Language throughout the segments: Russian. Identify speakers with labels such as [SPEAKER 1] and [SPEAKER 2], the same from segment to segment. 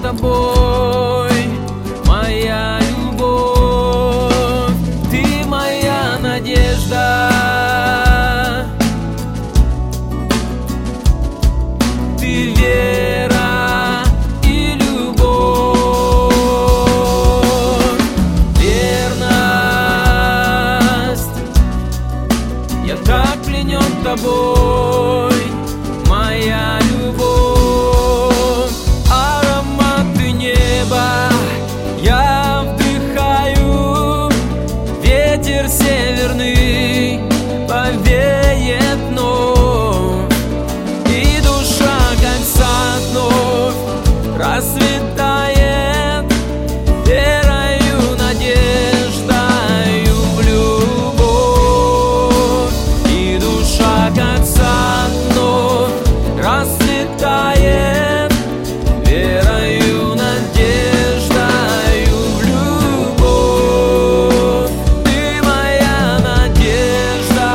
[SPEAKER 1] тобой, моя любовь. Ты моя надежда, ты вера и любовь, верность. Я так пленен тобой, моя любовь. Ароматы неба я вдыхаю, ветер северный повеет вновь, и душа, как сад, вновь расцветает верою, надеждою в любовь. И душа, как сад, вновь расцветает верою, надеждою в любовь. Ты моя надежда,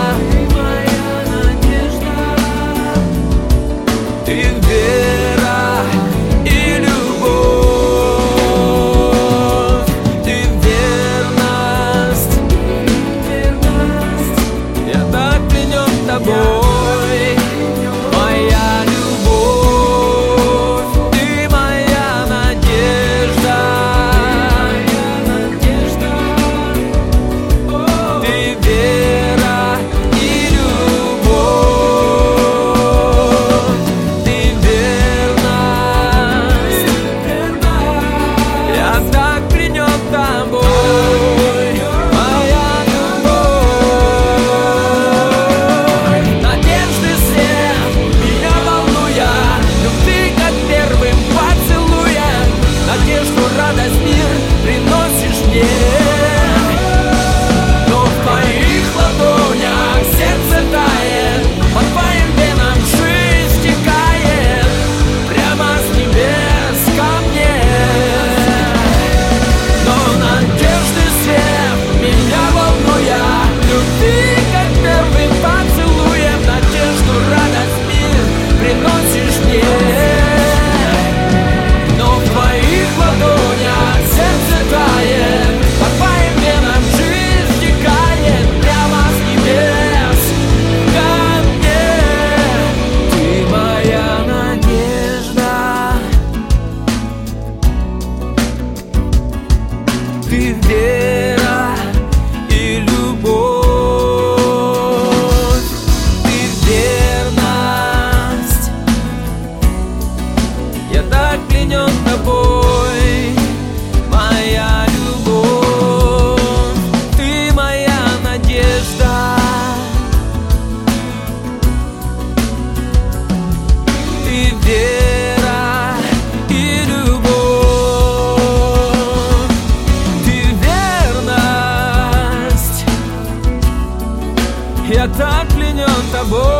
[SPEAKER 1] ты вера и любовь, ты верность. Я так пленен тобой, моя любовь. Ты моя надежда, ты вера и любовь, ты верность. Я так пленен тобой, моя любовь. Надежды свет меня волнуя, любви как первым поцелуем. Надежду, радость, мир приносишь мне, но в твоих ладонях сердце тает, по твоим венам жизнь стекает прямо с небес ко мне. Но надежды свет меня волнуя, любви как первым поцелуем. Надежду, радость, мир приносишь мне, но в твоих ладонях сердце тает, по твоим венам жизнь стекает прямо с небес ко мне. Ты моя надежда, ты вера и любовь, ты верность. Я так пленен тобой, моя любовь. Ты моя надежда, ты вера и любовь, ты верность. Я так пленен тобой.